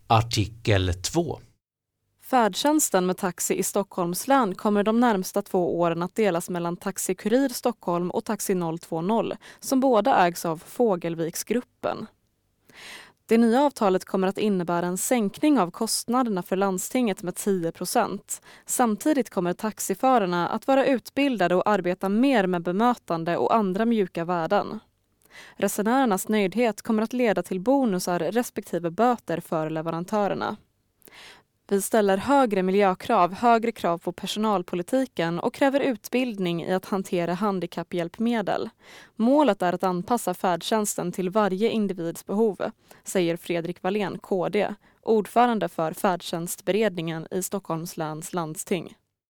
Artikel 2. Färdtjänsten med taxi i Stockholms län kommer de närmsta 2 åren att delas mellan Taxi Kurir Stockholm och Taxi 020, som båda ägs av Fågelviksgruppen. Det nya avtalet kommer att innebära en sänkning av kostnaderna för landstinget med 10%. Samtidigt kommer taxiförarna att vara utbildade och arbeta mer med bemötande och andra mjuka värden. Resenärernas nöjdhet kommer att leda till bonusar respektive böter för leverantörerna. Vi ställer högre miljökrav, högre krav på personalpolitiken och kräver utbildning i att hantera handikapphjälpmedel. Målet är att anpassa färdtjänsten till varje individs behov, säger Fredrik Wallén, KD, ordförande för färdtjänstberedningen i Stockholms läns landsting.